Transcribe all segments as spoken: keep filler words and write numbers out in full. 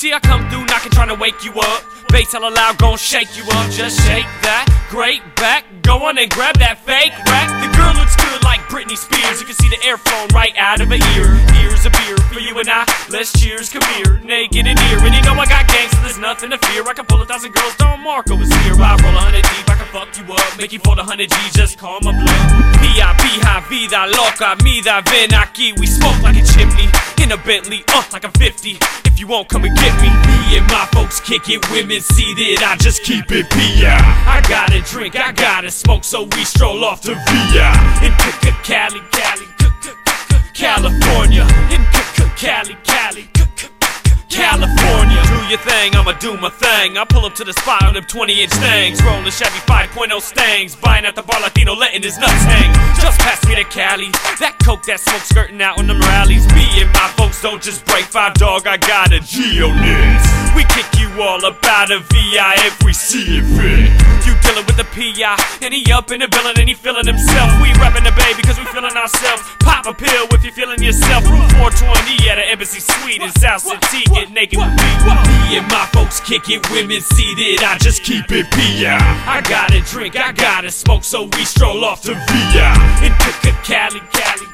See, I come through knocking, trying to wake you up. Bass hella loud, gon' shake you up. Just shake that great back. Go on and grab that fake rack. The girl looks good like Britney Spears. You can see the air flowing right out of her ear. Here's a beer for you and I. Let's cheers, come here, naked and near. And you know I got gangs, so there's nothing to fear. I can pull a thousand girls, Don Marco is here. I roll a hundred deep, I can fuck you up. Make you fold a hundred G's, just call my bluff. P I B, ha, vida loca, mida, ven aquí. We smoke like a chimney in a Bentley, uh, like I'm fifty. If you won't come and get me, me and my folks kick it. Women see that I just keep it P I. I gotta drink, I gotta smoke, so we stroll off to V I in Cali, Cali, California. In Cali, Cali, California. Do your thing, I'ma do my thing. I pull up to the spot on them twenty inch things. Rolling Chevy five point oh Stangs. Buying at the bar Latino, letting his nuts hang. Just pass me the Cali. That coke, that smoke skirting out on them rallies. Me and my folks don't just break five, dog, I got a G on this. We kick you all up out of V I if we see it fit. You dealing with the P I, and he up in the building and he feeling himself. We rapping the bay because we feeling ourselves. Pop a pill if you feeling yourself. Room four twenty at an Embassy Suite in South City. Get naked with me. Me and my folks kick it. Women see that I just keep it P I. I gotta drink, I gotta smoke, so we stroll off to V I in Cali, Cali,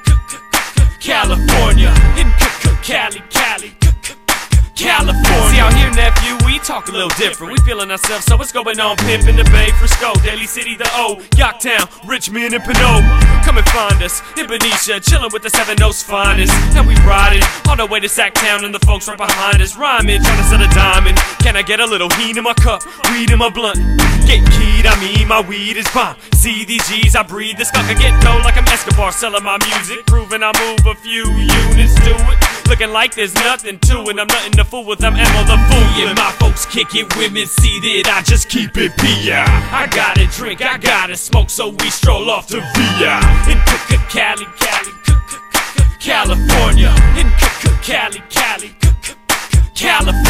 California. In Cali, Cali, California. See out here, nephew, we talk a little different. We feeling ourselves, so what's going on? Pimp in the Bay, Frisco, Daly City, the O, Yorktown, Richmond, and Pinot. Come and find us in Benicia, chilling with the Seven Oaks finest. And we riding all the way to Sacktown, and the folks right behind us, rhyming, trying to set a diamond. Can I get a little heat in my cup, weed in my blunt? Get keyed, I mean my weed is bomb. See these G's, I breathe the skunk. I get dough like I'm Escobar, selling my music, proving I move a few units to it. Looking like there's nothing to it, I'm nothing to fool with, I'm ammo the fool. And my folks kick it, women see that I just keep it P I. I gotta drink, I gotta smoke, so we stroll off to V I in Cali, Cali, California. In Cali, Cali, California.